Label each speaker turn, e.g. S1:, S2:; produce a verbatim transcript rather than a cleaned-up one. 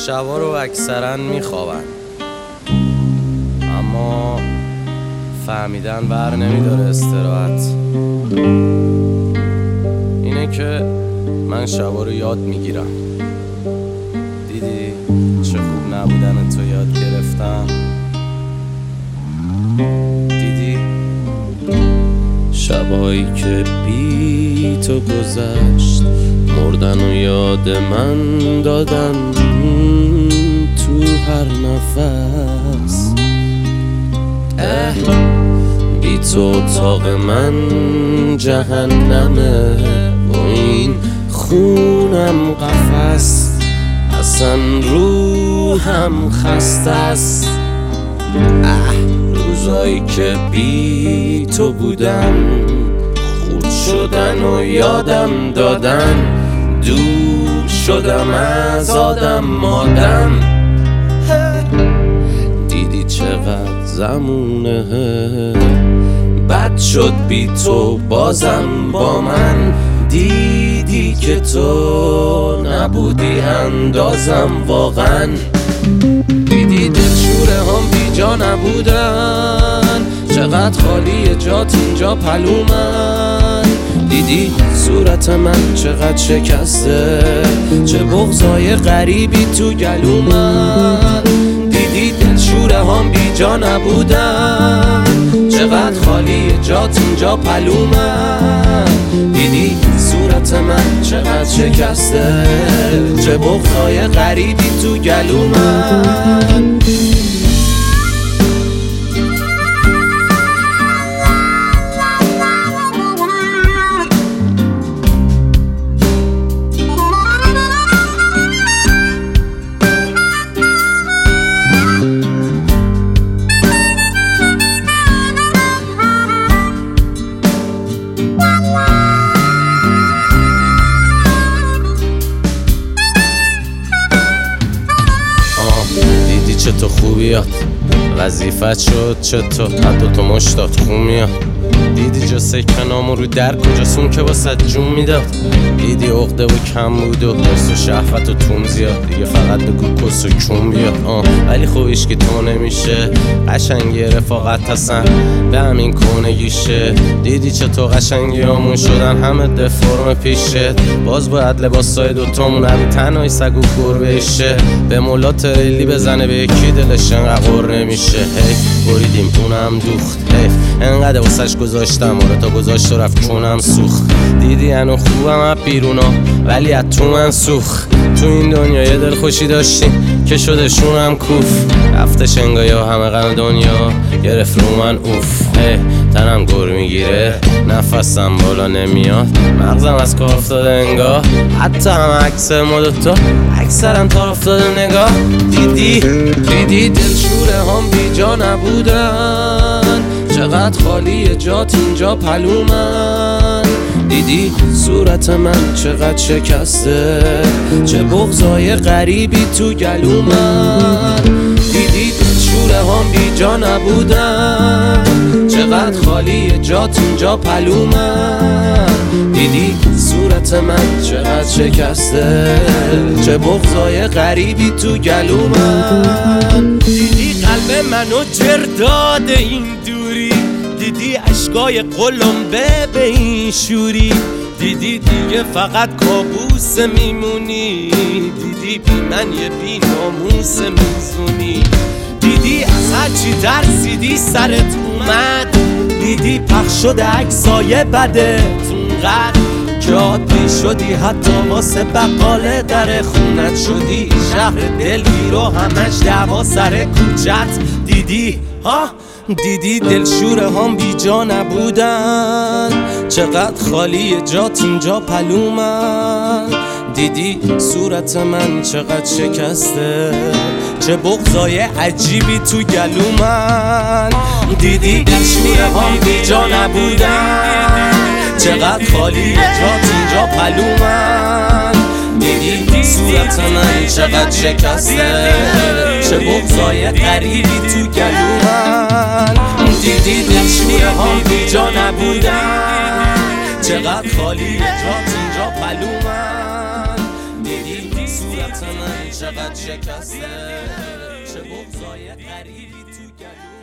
S1: شبا رو اکثرا میخوابن، اما فهمیدن بر نمیداره استراحت. اینه که من شبا رو یاد میگیرم. دیدی چه خوب نبودن تو یاد گرفتم. دیدی شبایی که بی تو گذشت، مردن و یاد من دادن تو هر نفس. اه بی تو اتاق من جهنمه و این خونم قفس، اصلا روحم خسته است. اه روزایی که بی تو بودم، خورد شدن و یادم دادن، دور شدم از آدم مادم. دیدی چقدر زمونه بد شد بی تو، بازم با من. دیدی که تو نبودی اندازم واقعا. دیدی دلشوره هم بی جا نبودن، چقدر خالی جات اینجا پلومن. دیدی صورت من چقدر شکسته، چه بغضای غریبی تو گلومن. دیدی دلشوره هم بی جا نبودن، چقدر خالی جات اینجا پلومن. دیدی صورت من چقدر شکسته، چه بغضای غریبی تو گلومن. دیدی چه تو خوبیات وظیفت شد، چه تو حد تو مشتات خومیات. دیدی جا سکنامو رو در کجاسون که واسه جون میداد. دیدی عقده و کم بود و حرس و شهوت و توم زیاد، دیگه فقط بگو کس و کون بیاد. آه ولی خوبیش که تو نمیشه، قشنگی رفاقت هستن به همین کونگیشه. دیدی چه تو قشنگی همون شدن همه دفرم پیشه. باز باید لباسای دوتامون رو تنهای سگ و گربهشه. به مولا تریلی بزنه به یکی دلش انقدر قر نمیشه. هی بریدیم اونم دوخت، هی انقدر واسش گذاشتم آره تا گذاشت و رفت چونم سوخت. دیدی انو خوبم از بیرونا ولی از تو من سوخت. تو این دنیا یه دل خوشی داشتیم که شده شونم کوف. رفته شنگایا همه غم دنیا گرفت رو من اوف. هی تنم گر میگیره نفسم بالا نمیاد، مغزم از کار افتاده انگار. حتی هم عکس ما دوتا اکثرم تار افتاده نگاه. دیدی دیدی دلشوره هم بی جا نبودن، چقدر خالی جات اینجا پلومن. دیدی صورت من چقدر شکسته، چه بغضای غریبی تو گلومن. دیدی دلشوره هم بی جا نبودن، چقدر خالی جات اینجا پلومن. دیدی صورت من چقدر شکسته، چه بغضای غریبی تو گلومن. دیدی قلب منو جر داده این دوری، دیدی عشقای قلمبه به این شوری. دیدی دیگه فقط کابوس میمونی، دیدی بی من یه بی ناموس میزونی. دیدی از هرچی ترسیدی سرت اومد، دیدی پخش شده عکسای بدت اونقدر که عادی شدی حتی واسه بقاله در خونت شدی. شهر دلگیر و همش دعوا سر کوچت. دیدی ها دیدی دلشوره هم بی جا نبودن، چقدر خالی جات اینجا پلومن. دیدی صورت من چقدر شکسته، چه بغضای عجیبی تو گلومن. دیدی دلشوره هم بی جا نبودن، چقدر خالی جات اینجا پلومن. دیدی صورت من چقدر شکسته، چه بغضای غریبی تو گلومن. دیدی دلشوره هم بی جا نبودن، چقدر خالی جات اینجا پلومن. دیدی صورت محبت من چقدر شکسته، چه بغضای غریبی تو گلو